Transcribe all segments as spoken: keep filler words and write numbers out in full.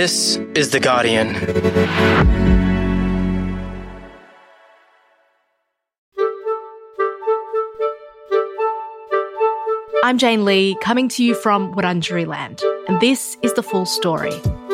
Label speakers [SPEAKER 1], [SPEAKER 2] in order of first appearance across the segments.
[SPEAKER 1] This is The Guardian.
[SPEAKER 2] I'm Jane Lee, coming to you from Wurundjeri Land, and this is the full story.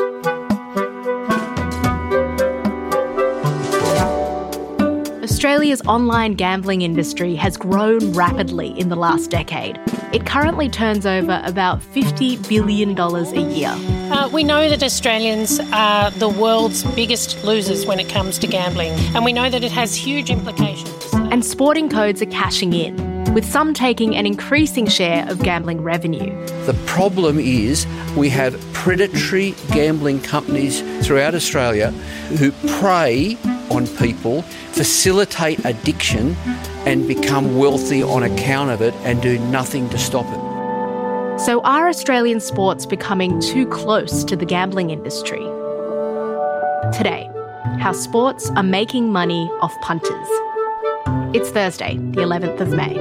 [SPEAKER 2] Australia's online gambling industry has grown rapidly in the last decade. It currently turns over about fifty billion dollars a year.
[SPEAKER 3] Uh, we know that Australians are the world's biggest losers when it comes to gambling, and we know that it has huge implications.
[SPEAKER 2] And sporting codes are cashing in, with some taking an increasing share of gambling revenue.
[SPEAKER 4] The problem is we have predatory gambling companies throughout Australia who prey on people, facilitate addiction and become wealthy on account of it and do nothing to stop it.
[SPEAKER 2] So are Australian sports becoming too close to the gambling industry? Today, how sports are making money off punters. It's Thursday, the eleventh of May.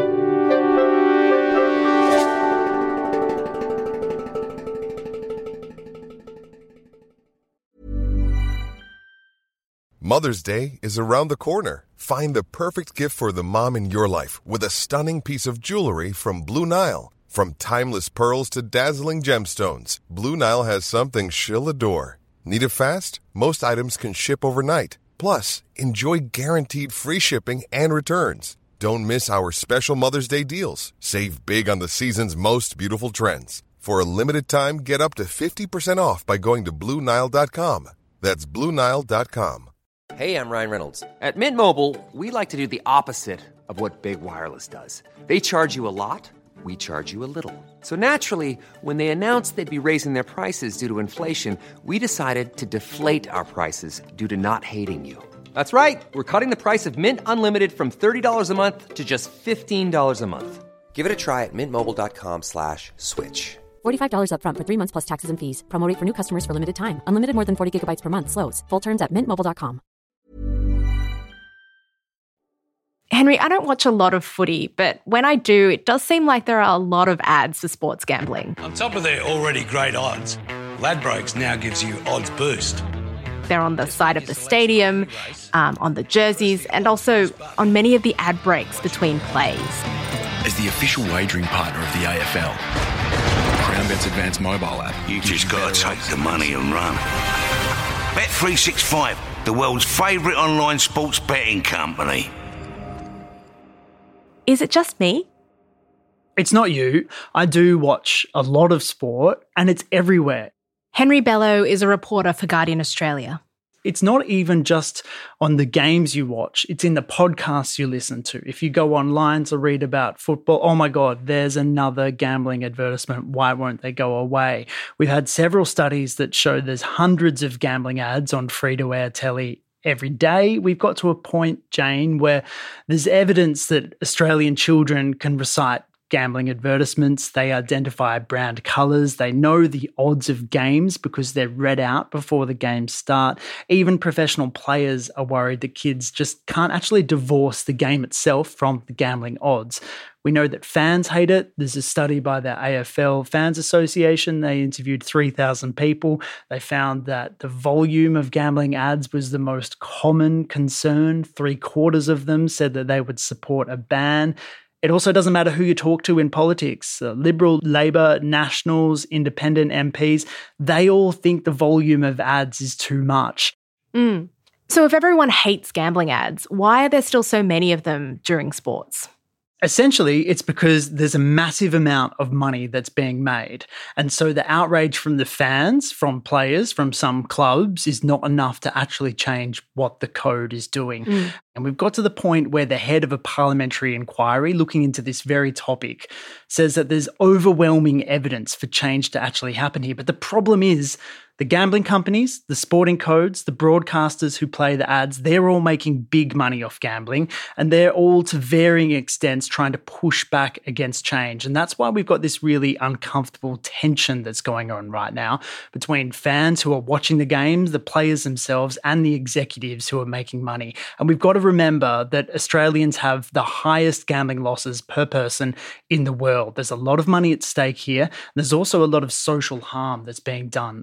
[SPEAKER 5] Mother's Day is around the corner. Find the perfect gift for the mom in your life with a stunning piece of jewelry from Blue Nile. From timeless pearls to dazzling gemstones, Blue Nile has something she'll adore. Need it fast? Most items can ship overnight. Plus, enjoy guaranteed free shipping and returns. Don't miss our special Mother's Day deals. Save big on the season's most beautiful trends. For a limited time, get up to fifty percent off by going to Blue Nile dot com. That's Blue Nile dot com.
[SPEAKER 6] Hey, I'm Ryan Reynolds. At Mint Mobile, we like to do the opposite of what Big Wireless does. They charge you a lot, we charge you a little. So naturally, when they announced they'd be raising their prices due to inflation, we decided to deflate our prices due to not hating you. That's right. We're cutting the price of Mint Unlimited from thirty dollars a month to just fifteen dollars a month. Give it a try at mintmobile.com slash switch.
[SPEAKER 7] forty-five dollars up front for three months plus taxes and fees. Promo rate for new customers for limited time. Unlimited more than forty gigabytes per month. Slows full terms at mint mobile dot com.
[SPEAKER 2] Henry, I don't watch a lot of footy, but when I do, it does seem like there are a lot of ads for sports gambling.
[SPEAKER 8] On top of their already great odds, Ladbrokes now gives you odds boost.
[SPEAKER 2] They're on the side of the stadium, um, on the jerseys, and also on many of the ad breaks between plays.
[SPEAKER 9] As the official wagering partner of the A F L, CrownBet's advanced mobile app.
[SPEAKER 10] You just got to take the money and run. Bet three sixty-five, the world's favourite online sports betting company.
[SPEAKER 2] Is it just me?
[SPEAKER 11] It's not you. I do watch a lot of sport and it's everywhere.
[SPEAKER 2] Henry Bello is a reporter for Guardian Australia.
[SPEAKER 11] It's not even just on the games you watch. It's in the podcasts you listen to. If you go online to read about football, oh my God, there's another gambling advertisement. Why won't they go away? We've had several studies that show there's hundreds of gambling ads on free-to-air telly every day. We've got to a point, Jane, where there's evidence that Australian children can recite gambling advertisements. They identify brand colours. They know the odds of games because they're read out before the games start. Even professional players are worried that kids just can't actually divorce the game itself from the gambling odds. We know that fans hate it. There's a study by the A F L Fans Association. They interviewed three thousand people. They found that the volume of gambling ads was the most common concern. Three quarters of them said that they would support a ban. It also doesn't matter who you talk to in politics. Uh, Liberal, Labor, Nationals, Independent M Ps, they all think the volume of ads is too much.
[SPEAKER 2] Mm. So if everyone hates gambling ads, why are there still so many of them during sports?
[SPEAKER 11] Essentially, it's because there's a massive amount of money that's being made. And so the outrage from the fans, from players, from some clubs is not enough to actually change what the code is doing. Mm. And we've got to the point where the head of a parliamentary inquiry looking into this very topic says that there's overwhelming evidence for change to actually happen here. But the problem is the gambling companies, the sporting codes, the broadcasters who play the ads, they're all making big money off gambling, and they're all to varying extents trying to push back against change. And that's why we've got this really uncomfortable tension that's going on right now between fans who are watching the games, the players themselves, and the executives who are making money. And we've got to remember that Australians have the highest gambling losses per person in the world. There's a lot of money at stake here. There's also a lot of social harm that's being done right now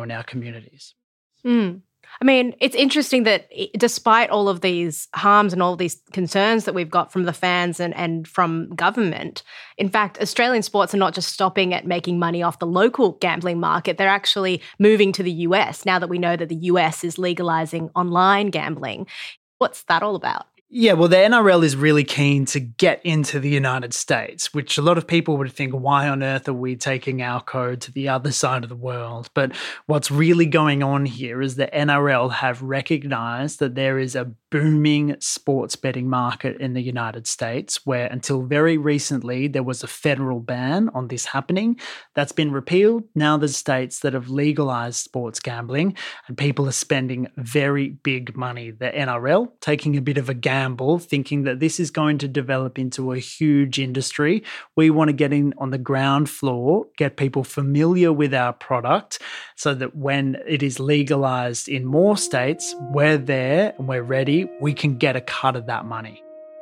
[SPEAKER 11] in our communities.
[SPEAKER 2] Mm. I mean, it's interesting that despite all of these harms and all of these concerns that we've got from the fans and, and from government, in fact, Australian sports are not just stopping at making money off the local gambling market. They're actually moving to the U S now that we know that the U S is legalizing online gambling. What's that all about?
[SPEAKER 11] Yeah, well, the N R L is really keen to get into the United States, which a lot of people would think, why on earth are we taking our code to the other side of the world? But what's really going on here is the N R L have recognized that there is a booming sports betting market in the United States, where until very recently there was a federal ban on this happening. That's been repealed. Now there's states that have legalized sports gambling and people are spending very big money. The N R L taking a bit of a gamble, thinking that this is going to develop into a huge industry. We want to get in on the ground floor, get people familiar with our product so that when it is legalized in more states, we're there and we're ready. We can get a cut of that money.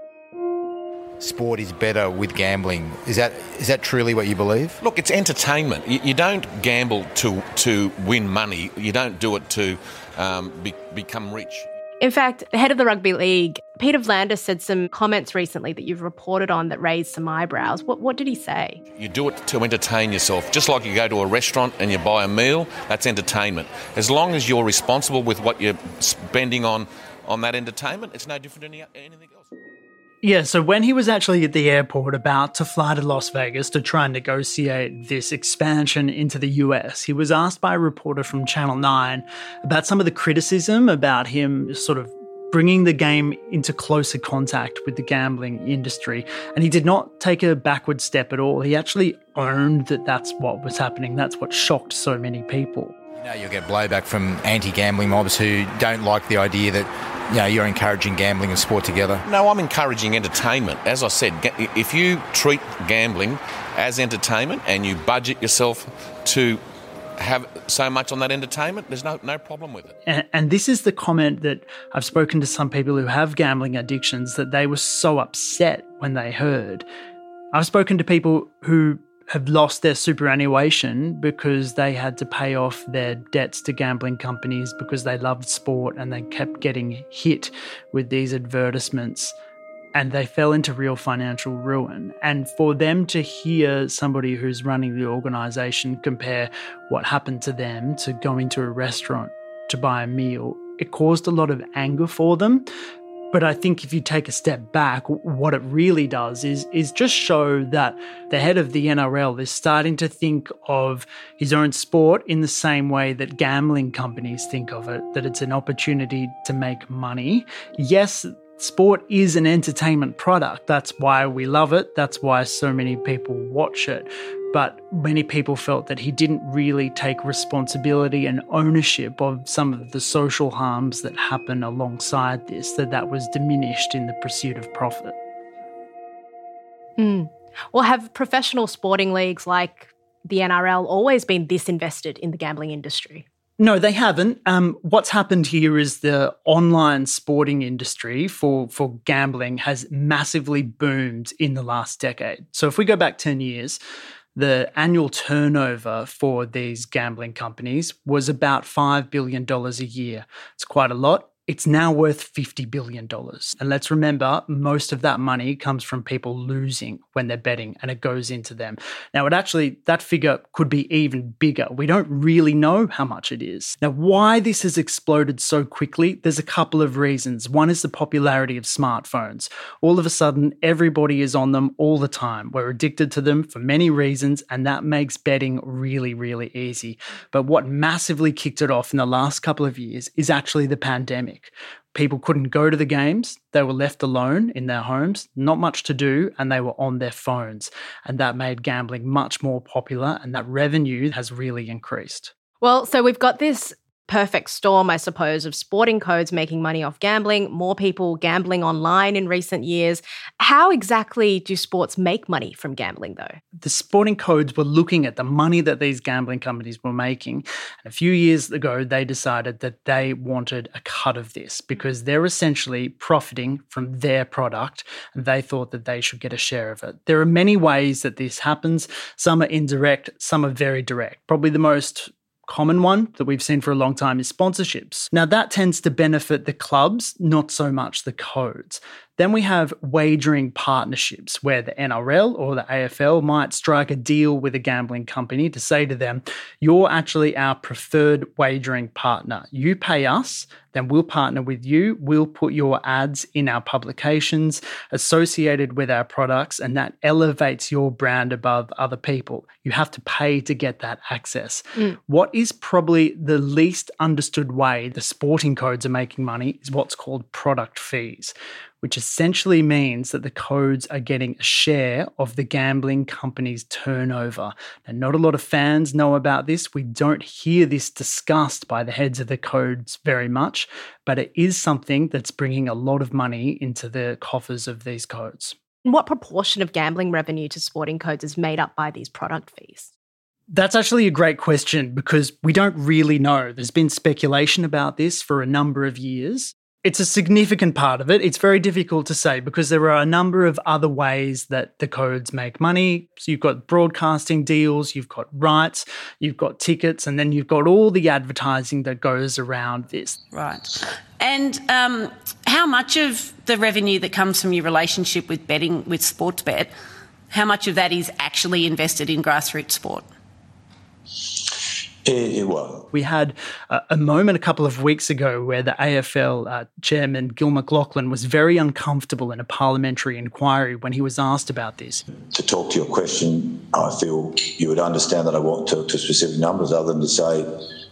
[SPEAKER 1] Sport is better with gambling. Is that is that truly what you believe?
[SPEAKER 12] Look, it's entertainment. You, you don't gamble to to win money. You don't do it to um, be, become rich.
[SPEAKER 2] In fact, the head of the Rugby League, Peter V'landys, said some comments recently that you've reported on that raised some eyebrows. What, what did he say?
[SPEAKER 12] You do it to entertain yourself. Just like you go to a restaurant and you buy a meal, that's entertainment. As long as you're responsible with what you're spending on, on that entertainment, it's no different than anything else.
[SPEAKER 11] Yeah, so when he was actually at the airport about to fly to Las Vegas to try and negotiate this expansion into the U S, he was asked by a reporter from Channel nine about some of the criticism about him sort of bringing the game into closer contact with the gambling industry. And he did not take a backward step at all. He actually owned that that's what was happening. That's what shocked so many people.
[SPEAKER 1] You know, you'll get blowback from anti-gambling mobs who don't like the idea that, you know, you're encouraging gambling and sport together.
[SPEAKER 12] No, I'm encouraging entertainment. As I said, if you treat gambling as entertainment and you budget yourself to have so much on that entertainment, there's no no problem with it.
[SPEAKER 11] And, and this is the comment that I've spoken to some people who have gambling addictions that they were so upset when they heard. I've spoken to people who have lost their superannuation because they had to pay off their debts to gambling companies because they loved sport and they kept getting hit with these advertisements and they fell into real financial ruin. And for them to hear somebody who's running the organisation compare what happened to them to going to a restaurant to buy a meal, it caused a lot of anger for them. But I think if you take a step back, what it really does is, is just show that the head of the N R L is starting to think of his own sport in the same way that gambling companies think of it, that it's an opportunity to make money. Yes, sport is an entertainment product. That's why we love it. That's why so many people watch it. But many people felt that he didn't really take responsibility and ownership of some of the social harms that happen alongside this, that that was diminished in the pursuit of profit.
[SPEAKER 2] Mm. Well, have professional sporting leagues like the N R L always been this invested in the gambling industry?
[SPEAKER 11] No, they haven't. Um, what's happened here is the online sporting industry for, for gambling has massively boomed in the last decade. So if we go back ten years, the annual turnover for these gambling companies was about five billion dollars a year. It's quite a lot. It's now worth fifty billion dollars. And let's remember, most of that money comes from people losing when they're betting and it goes into them. Now, it actually, that figure could be even bigger. We don't really know how much it is. Now, why this has exploded so quickly, there's a couple of reasons. One is the popularity of smartphones. All of a sudden, everybody is on them all the time. We're addicted to them for many reasons, and that makes betting really, really easy. But what massively kicked it off in the last couple of years is actually the pandemic. People couldn't go to the games. They were left alone in their homes, not much to do, and they were on their phones. And that made gambling much more popular, and that revenue has really increased.
[SPEAKER 2] Well, so we've got this perfect storm, I suppose, of sporting codes making money off gambling, more people gambling online in recent years. How exactly do sports make money from gambling, though?
[SPEAKER 11] The sporting codes were looking at the money that these gambling companies were making. And a few years ago, they decided that they wanted a cut of this because they're essentially profiting from their product, and they thought that they should get a share of it. There are many ways that this happens. Some are indirect, some are very direct. Probably the most common one that we've seen for a long time is sponsorships. Now, that tends to benefit the clubs, not so much the codes. Then we have wagering partnerships where the N R L or the A F L might strike a deal with a gambling company to say to them, you're actually our preferred wagering partner. You pay us, then we'll partner with you. We'll put your ads in our publications associated with our products, and that elevates your brand above other people. You have to pay to get that access. Mm. What is probably the least understood way the sporting codes are making money is what's called product fees, which essentially means that the codes are getting a share of the gambling company's turnover. And not a lot of fans know about this. We don't hear this discussed by the heads of the codes very much, but it is something that's bringing a lot of money into the coffers of these codes.
[SPEAKER 2] What proportion of gambling revenue to sporting codes is made up by these product fees?
[SPEAKER 11] That's actually a great question because we don't really know. There's been speculation about this for a number of years. It's a significant part of it. It's very difficult to say because there are a number of other ways that the codes make money. So you've got broadcasting deals, you've got rights, you've got tickets, and then you've got all the advertising that goes around this.
[SPEAKER 13] Right. And um, how much of the revenue that comes from your relationship with betting, with Sportsbet, how much of that is actually invested in grassroots sport?
[SPEAKER 14] It, well.
[SPEAKER 11] We had a, a moment a couple of weeks ago where the A F L uh, chairman, Gil McLachlan, was very uncomfortable in a parliamentary inquiry when he was asked about this.
[SPEAKER 14] To talk to your question, I feel you would understand that I won't talk to specific numbers other than to say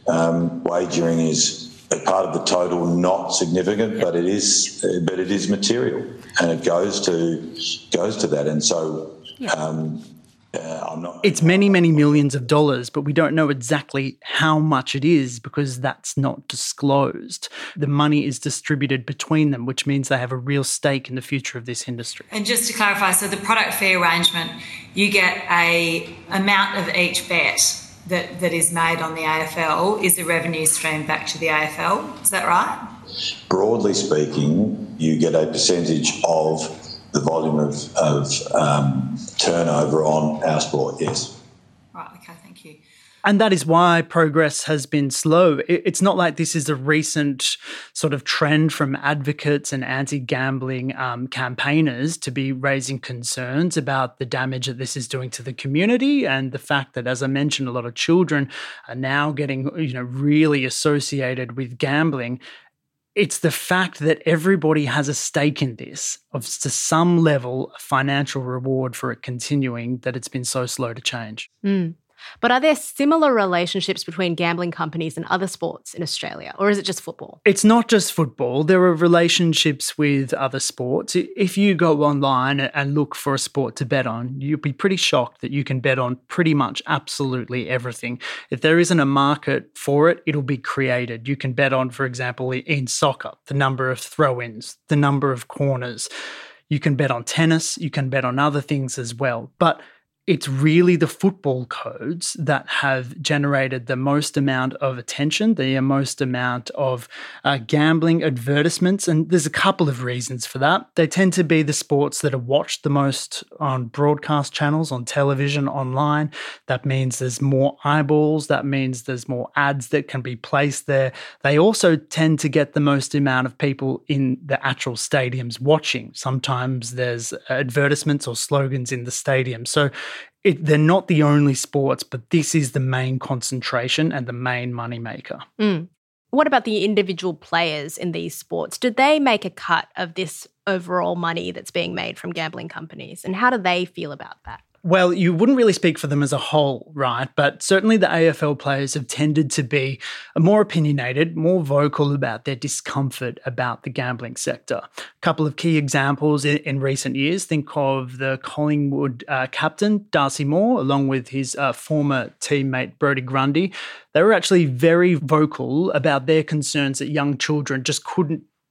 [SPEAKER 14] um, wagering is a part of the total, not significant, yeah. but it is uh, but it is material, and it goes to goes to that. And so yeah. um, Uh, I'm not,
[SPEAKER 11] it's many, many millions of dollars, but we don't know exactly how much it is because that's not disclosed. The money is distributed between them, which means they have a real stake in the future of this industry.
[SPEAKER 15] And just to clarify, so the product fee arrangement, you get a amount of each bet that, that is made on the A F L is a revenue stream back to the A F L. Is that right?
[SPEAKER 14] Broadly speaking, you get a percentage of the volume of, of um, turnover on our sport, yes.
[SPEAKER 15] Right, okay, thank you.
[SPEAKER 11] And that is why progress has been slow. It's not like this is a recent sort of trend from advocates and anti-gambling um, campaigners to be raising concerns about the damage that this is doing to the community and the fact that, as I mentioned, a lot of children are now getting, you know, really associated with gambling. It's the fact that everybody has a stake in this, of to some level, a financial reward for it continuing, that it's been so slow to change.
[SPEAKER 2] Mm. But are there similar relationships between gambling companies and other sports in Australia, or is it just football?
[SPEAKER 11] It's not just football. There are relationships with other sports. If you go online and look for a sport to bet on, you'll be pretty shocked that you can bet on pretty much absolutely everything. If there isn't a market for it, it'll be created. You can bet on, for example, in soccer, the number of throw-ins, the number of corners. You can bet on tennis. You can bet on other things as well. But it's really the football codes that have generated the most amount of attention, the most amount of uh, gambling advertisements, and there's a couple of reasons for that. They tend to be the sports that are watched the most on broadcast channels, on television, online. That means there's more eyeballs. That means there's more ads that can be placed there. They also tend to get the most amount of people in the actual stadiums watching. Sometimes there's advertisements or slogans in the stadium. So It, they're not the only sports, but this is the main concentration and the main moneymaker.
[SPEAKER 2] Mm. What about the individual players in these sports? Do they make a cut of this overall money that's being made from gambling companies? And how do they feel about that?
[SPEAKER 11] Well, you wouldn't really speak for them as a whole, right? But certainly the A F L players have tended to be more opinionated, more vocal about their discomfort about the gambling sector. A couple of key examples in, in recent years. Think of the Collingwood uh, captain, Darcy Moore, along with his uh, former teammate, Brodie Grundy. They were actually very vocal about their concerns that young children just couldn't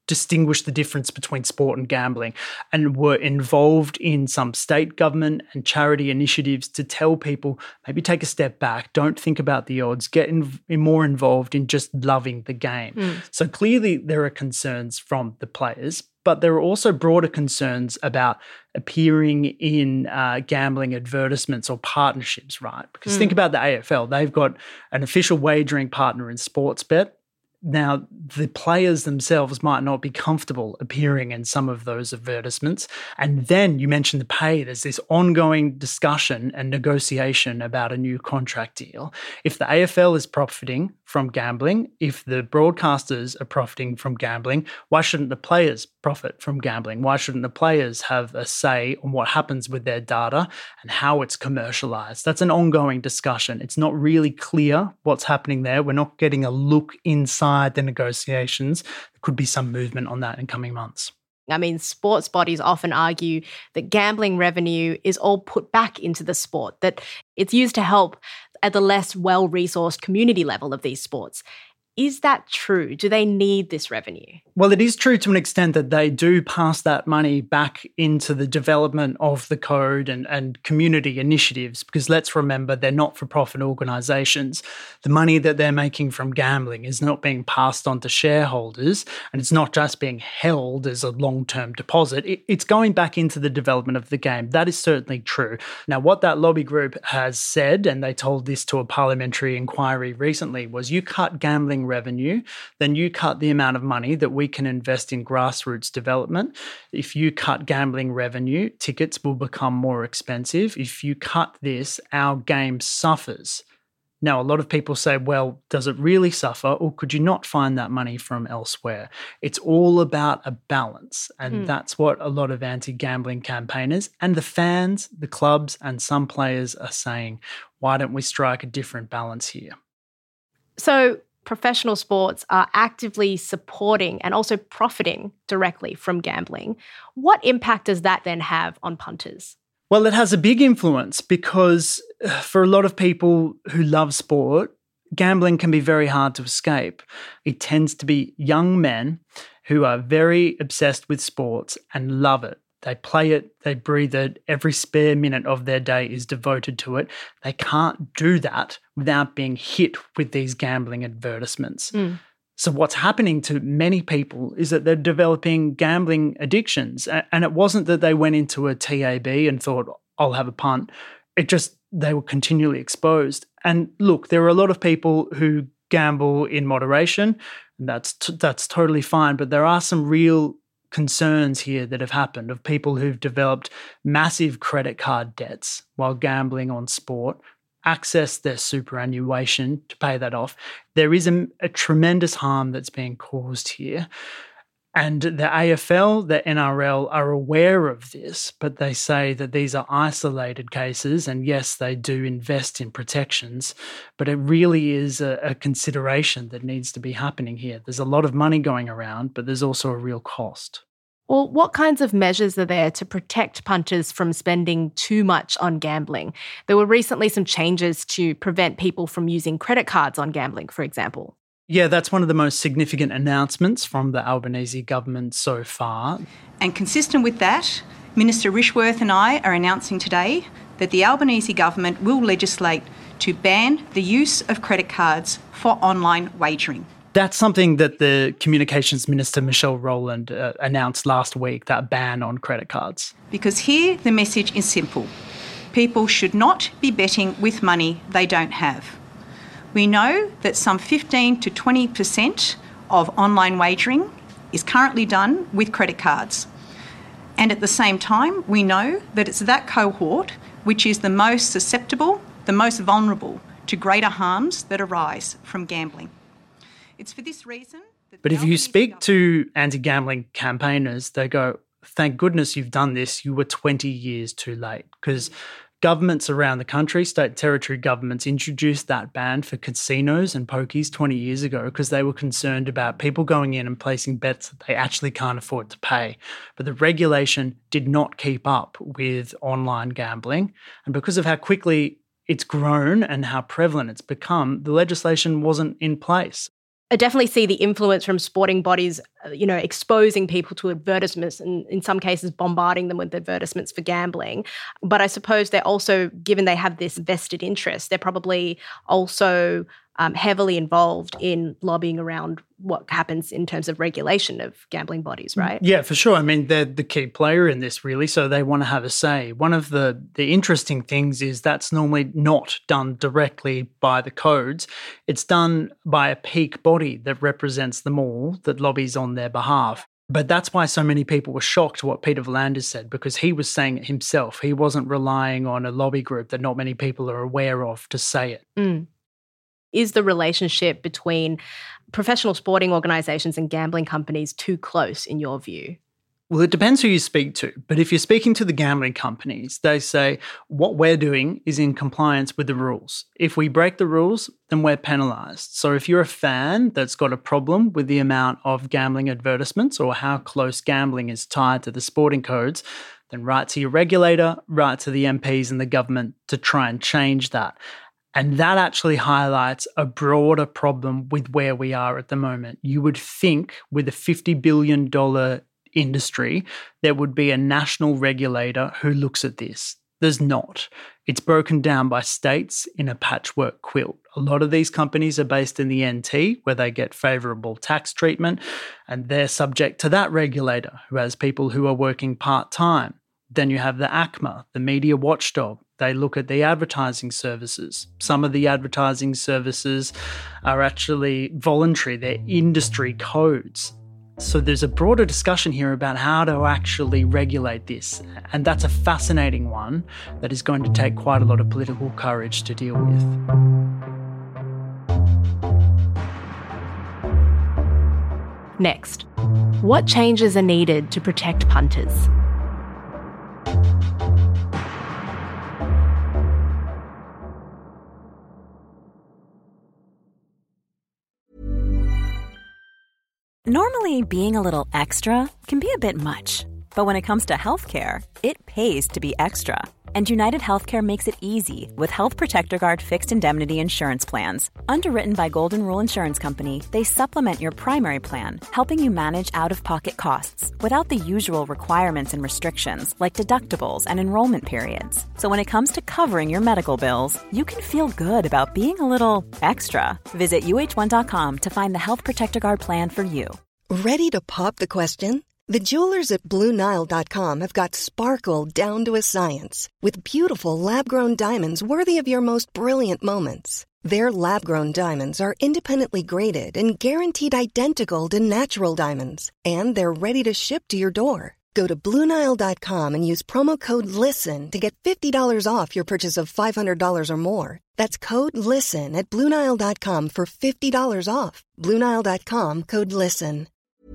[SPEAKER 11] distinguish the difference between sport and gambling and were involved in some state government and charity initiatives to tell people, maybe take a step back, don't think about the odds, get in, more involved in just loving the game. Mm. So clearly there are concerns from the players, but there are also broader concerns about appearing in uh, gambling advertisements or partnerships, right? Because mm. think about the A F L. They've got an official wagering partner in Sportsbet. Now, the players themselves might not be comfortable appearing in some of those advertisements. And then you mentioned the pay. There's this ongoing discussion and negotiation about a new contract deal. If the A F L is profiting from gambling, if the broadcasters are profiting from gambling, why shouldn't the players profit from gambling? Why shouldn't the players have a say on what happens with their data and how it's commercialized? That's an ongoing discussion. It's not really clear what's happening there. We're not getting a look inside the negotiations. There could be some movement on that in coming months.
[SPEAKER 2] I mean, sports bodies often argue that gambling revenue is all put back into the sport, that it's used to help at the less well-resourced community level of these sports. Is that true? Do they need this revenue?
[SPEAKER 11] Well, it is true to an extent that they do pass that money back into the development of the code and, and community initiatives, because let's remember they're not-for-profit organisations. The money that they're making from gambling is not being passed on to shareholders, and it's not just being held as a long-term deposit. It, it's going back into the development of the game. That is certainly true. Now, what that lobby group has said, and they told this to a parliamentary inquiry recently, was you cut gambling revenue, then you cut the amount of money that we can invest in grassroots development. If you cut gambling revenue, tickets will become more expensive. If you cut this, our game suffers. Now, a lot of people say, well, does it really suffer, or could you not find that money from elsewhere? It's all about a balance, and mm. that's what a lot of anti-gambling campaigners and the fans, the clubs, and some players are saying. Why don't we strike a different balance here?
[SPEAKER 2] So professional sports are actively supporting and also profiting directly from gambling. What impact does that then have on punters?
[SPEAKER 11] Well, it has a big influence because for a lot of people who love sport, gambling can be very hard to escape. It tends to be young men who are very obsessed with sports and love it. They play it, they breathe it, every spare minute of their day is devoted to it. They can't do that without being hit with these gambling advertisements. Mm. So what's happening to many people is that they're developing gambling addictions. And it wasn't that they went into a T A B and thought, I'll have a punt. It just, they were continually exposed. And look, there are a lot of people who gamble in moderation, and that's t- that's totally fine. But there are some real concerns here that have happened of people who've developed massive credit card debts while gambling on sport, access their superannuation to pay that off. There is a, a tremendous harm that's being caused here. And the A F L, the N R L are aware of this, but they say that these are isolated cases. And yes, they do invest in protections, but it really is a, a consideration that needs to be happening here. There's a lot of money going around, but there's also a real cost.
[SPEAKER 2] Well, what kinds of measures are there to protect punters from spending too much on gambling? There were recently some changes to prevent people from using credit cards on gambling, for example.
[SPEAKER 11] Yeah, that's one of the most significant announcements from the Albanese government so far.
[SPEAKER 16] And consistent with that, Minister Rishworth and I are announcing today that the Albanese government will legislate to ban the use of credit cards for online wagering.
[SPEAKER 11] That's something that the Communications Minister, Michelle Rowland, uh, announced last week, that ban on credit cards.
[SPEAKER 16] Because here the message is simple. People should not be betting with money they don't have. We know that some fifteen to twenty percent of online wagering is currently done with credit cards. And at the same time, we know that it's that cohort which is the most susceptible, the most vulnerable to greater harms that arise from gambling. It's for this reason that
[SPEAKER 11] But if you speak to anti-gambling campaigners, they go, thank goodness you've done this, you were twenty years too late. Because governments around the country, state and territory governments, introduced that ban for casinos and pokies twenty years ago because they were concerned about people going in and placing bets that they actually can't afford to pay. But the regulation did not keep up with online gambling. And because of how quickly it's grown and how prevalent it's become, the legislation wasn't in place.
[SPEAKER 2] I definitely see the influence from sporting bodies, you know, exposing people to advertisements and in some cases bombarding them with advertisements for gambling. But I suppose they're also, given they have this vested interest, they're probably also um, heavily involved in lobbying around what happens in terms of regulation of gambling bodies, right?
[SPEAKER 11] Yeah, for sure. I mean, they're the key player in this, really, so they want to have a say. One of the, the interesting things is that's normally not done directly by the codes. It's done by a peak body that represents them all, that lobbies on their behalf. But that's why so many people were shocked what Peter V'landys said, because he was saying it himself. He wasn't relying on a lobby group that not many people are aware of to say it.
[SPEAKER 2] Mm. Is the relationship between professional sporting organisations and gambling companies too close in your view?
[SPEAKER 11] Well, it depends who you speak to. But if you're speaking to the gambling companies, they say what we're doing is in compliance with the rules. If we break the rules, then we're penalised. So if you're a fan that's got a problem with the amount of gambling advertisements or how close gambling is tied to the sporting codes, then write to your regulator, write to the M Ps and the government to try and change that. And that actually highlights a broader problem with where we are at the moment. You would think with a fifty billion dollars industry, there would be a national regulator who looks at this. There's not. It's broken down by states in a patchwork quilt. A lot of these companies are based in the N T, where they get favourable tax treatment, and they're subject to that regulator, who has people who are working part-time. Then you have the ACMA, the media watchdog. They look at the advertising services. Some of the advertising services are actually voluntary. They're industry codes. So there's a broader discussion here about how to actually regulate this. And that's a fascinating one that is going to take quite a lot of political courage to deal with.
[SPEAKER 2] Next, what changes are needed to protect punters?
[SPEAKER 17] Normally, being a little extra can be a bit much, but when it comes to healthcare, it pays to be extra. And United Healthcare makes it easy with Health Protector Guard fixed indemnity insurance plans. Underwritten by Golden Rule Insurance Company, they supplement your primary plan, helping you manage out-of-pocket costs without the usual requirements and restrictions like deductibles and enrollment periods. So when it comes to covering your medical bills, you can feel good about being a little extra. Visit U H one dot com to find the Health Protector Guard plan for you.
[SPEAKER 18] Ready to pop the question? The jewelers at Blue Nile dot com have got sparkle down to a science with beautiful lab-grown diamonds worthy of your most brilliant moments. Their lab-grown diamonds are independently graded and guaranteed identical to natural diamonds, and they're ready to ship to your door. Go to Blue Nile dot com and use promo code LISTEN to get fifty dollars off your purchase of five hundred dollars or more. That's code LISTEN at Blue Nile dot com for fifty dollars off. Blue Nile dot com, code LISTEN.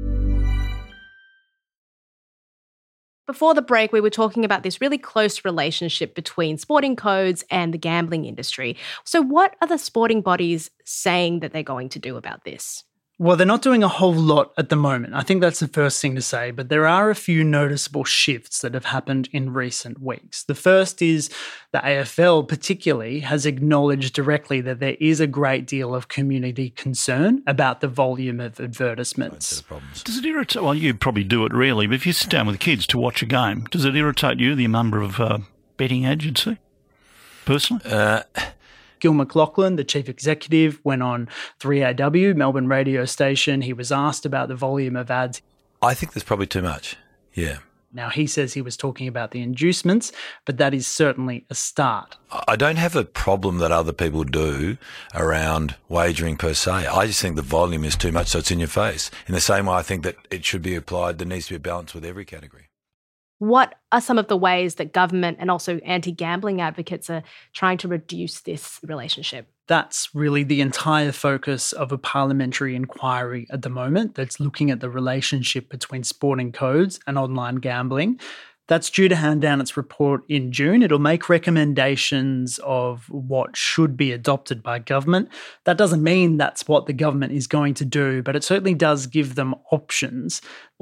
[SPEAKER 2] Before the break, we were talking about this really close relationship between sporting codes and the gambling industry. So what are the sporting bodies saying that they're going to do about this?
[SPEAKER 11] Well, they're not doing a whole lot at the moment. I think that's the first thing to say, but there are a few noticeable shifts that have happened in recent weeks. The first is the A F L particularly has acknowledged directly that there is a great deal of community concern about the volume of advertisements.
[SPEAKER 19] Does it irritate, well, you probably do it really, but if you sit down with kids to watch a game, does it irritate you, the number of uh, betting ads you'd see, personally?
[SPEAKER 11] Uh... Gil McLachlan, the chief executive, went on three A W, Melbourne radio station. He was asked about the volume of ads.
[SPEAKER 20] I think there's probably too much, yeah.
[SPEAKER 11] Now, he says he was talking about the inducements, but that is certainly a start.
[SPEAKER 20] I don't have a problem that other people do around wagering per se. I just think the volume is too much, so it's in your face. In the same way I think that it should be applied, there needs to be a balance with every category.
[SPEAKER 2] What are some of the ways that government and also anti-gambling advocates are trying to reduce this relationship?
[SPEAKER 11] That's really the entire focus of a parliamentary inquiry at the moment that's looking at the relationship between sporting codes and online gambling. That's due to hand down its report in June. It'll make recommendations of what should be adopted by government. That doesn't mean that's what the government is going to do, but it certainly does give them options.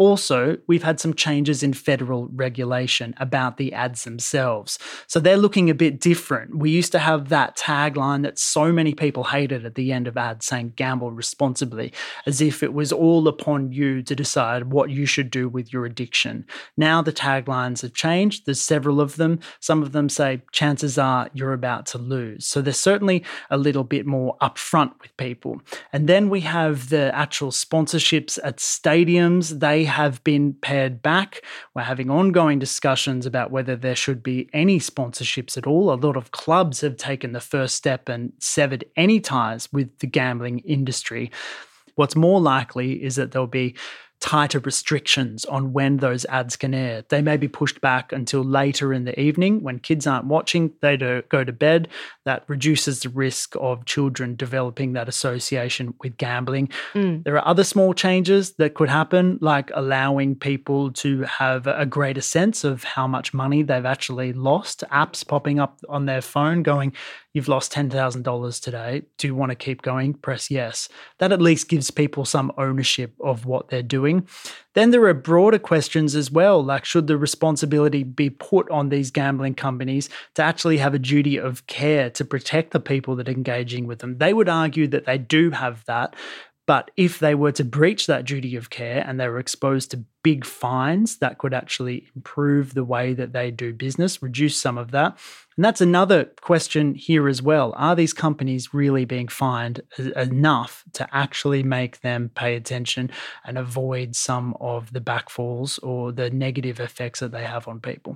[SPEAKER 11] Also, we've had some changes in federal regulation about the ads themselves. So they're looking a bit different. We used to have that tagline that so many people hated at the end of ads saying gamble responsibly, as if it was all upon you to decide what you should do with your addiction. Now the taglines have changed. There's several of them. Some of them say chances are you're about to lose. So they're certainly a little bit more upfront with people. And then we have the actual sponsorships at stadiums. They have been pared back. We're having ongoing discussions about whether there should be any sponsorships at all. A lot of clubs have taken the first step and severed any ties with the gambling industry. What's more likely is that there'll be tighter restrictions on when those ads can air. They may be pushed back until later in the evening when kids aren't watching, they do go to bed. That reduces the risk of children developing that association with gambling. Mm. There are other small changes that could happen, like allowing people to have a greater sense of how much money they've actually lost. Apps popping up on their phone going, you've lost ten thousand dollars today. Do you want to keep going? Press yes. That at least gives people some ownership of what they're doing. Then there are broader questions as well, like should the responsibility be put on these gambling companies to actually have a duty of care to protect the people that are engaging with them? They would argue that they do have that. But if they were to breach that duty of care and they were exposed to big fines, that could actually improve the way that they do business, reduce some of that. And that's another question here as well. Are these companies really being fined enough to actually make them pay attention and avoid some of the backfalls or the negative effects that they have on people?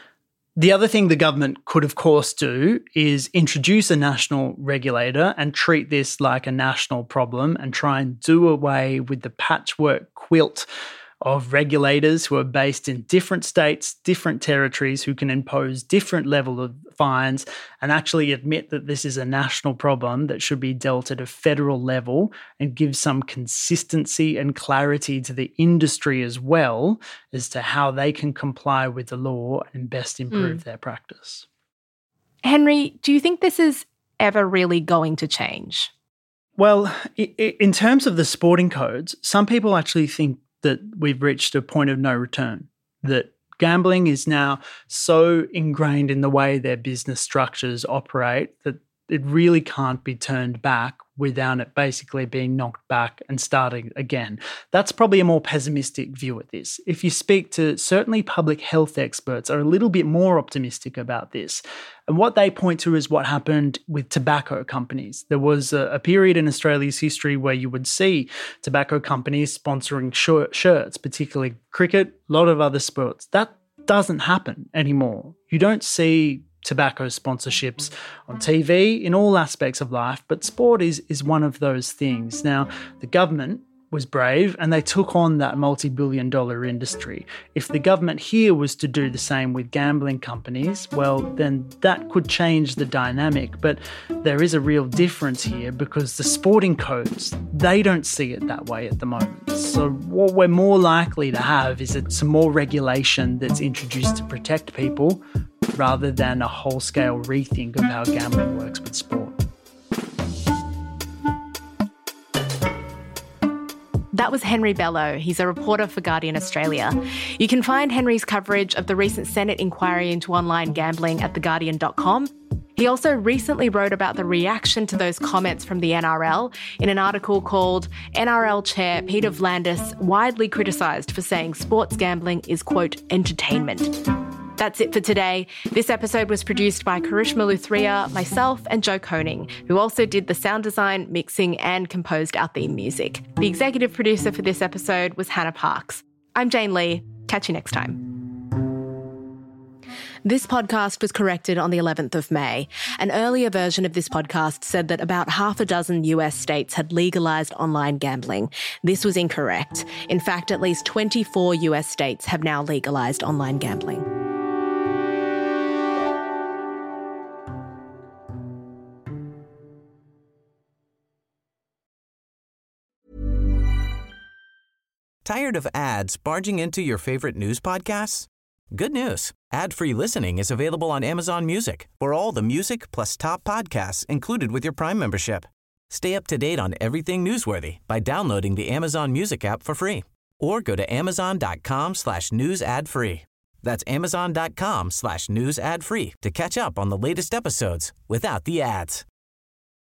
[SPEAKER 11] The other thing the government could, of course, do is introduce a national regulator and treat this like a national problem and try and do away with the patchwork quilt of regulators who are based in different states, different territories, who can impose different level of fines and actually admit that this is a national problem that should be dealt at a federal level and give some consistency and clarity to the industry as well as to how they can comply with the law and best improve mm. their practice.
[SPEAKER 2] Henry, do you think this is ever really going to change?
[SPEAKER 11] Well, in terms of the sporting codes, some people actually think that we've reached a point of no return, that gambling is now so ingrained in the way their business structures operate that it really can't be turned back without it basically being knocked back and starting again. That's probably a more pessimistic view of this. If you speak to certainly public health experts are a little bit more optimistic about this. And what they point to is what happened with tobacco companies. There was a, a period in Australia's history where you would see tobacco companies sponsoring sh- shirts, particularly cricket, a lot of other sports. That doesn't happen anymore. You don't see tobacco sponsorships on T V in all aspects of life, but sport is is one of those things. Now, the government was brave and they took on that multi-billion dollar industry. If the government here was to do the same with gambling companies, well, then that could change the dynamic. But there is a real difference here because the sporting codes, they don't see it that way at the moment. So what we're more likely to have is some more regulation that's introduced to protect people rather than a whole-scale rethink of how gambling works with sport.
[SPEAKER 2] That was Henry Bello. He's a reporter for Guardian Australia. You can find Henry's coverage of the recent Senate inquiry into online gambling at the guardian dot com. He also recently wrote about the reaction to those comments from the N R L in an article called N R L Chair Peter V'landys widely criticised for saying sports gambling is, quote, entertainment. That's it for today. This episode was produced by Karishma Luthria, myself and Joe Koning, who also did the sound design, mixing and composed our theme music. The executive producer for this episode was Hannah Parks. I'm Jane Lee. Catch you next time. This podcast was corrected on the eleventh of May. An earlier version of this podcast said that about half a dozen U S states had legalised online gambling. This was incorrect. In fact, at least twenty-four U S states have now legalised online gambling.
[SPEAKER 21] Tired of ads barging into your favorite news podcasts? Good news. Ad-free listening is available on Amazon Music for all the music plus top podcasts included with your Prime membership. Stay up to date on everything newsworthy by downloading the Amazon Music app for free or go to amazon.com slash news ad free. That's amazon.com slash news ad free to catch up on the latest episodes without the ads.